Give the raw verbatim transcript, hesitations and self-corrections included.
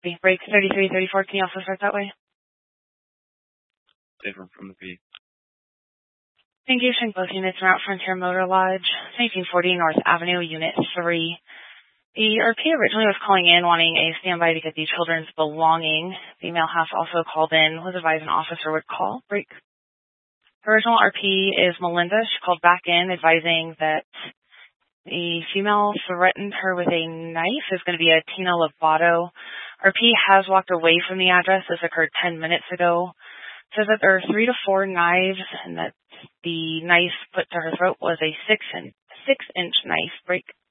Break thirty-three thirty-four, can you also start that way? Different from the P. Engaging both units around Frontier Motor Lodge, nineteen forty North Avenue, Unit three. The R P originally was calling in wanting a standby to get the children's belonging. The male half also called in, was advised an officer would call. Break. Original R P is Melinda. She called back in advising that the female threatened her with a knife. Is going to be a Tina Lovato. R P has walked away from the address. This occurred ten minutes ago. Says that there are three to four knives and that the knife put to her throat was a six and six inch knife. Break.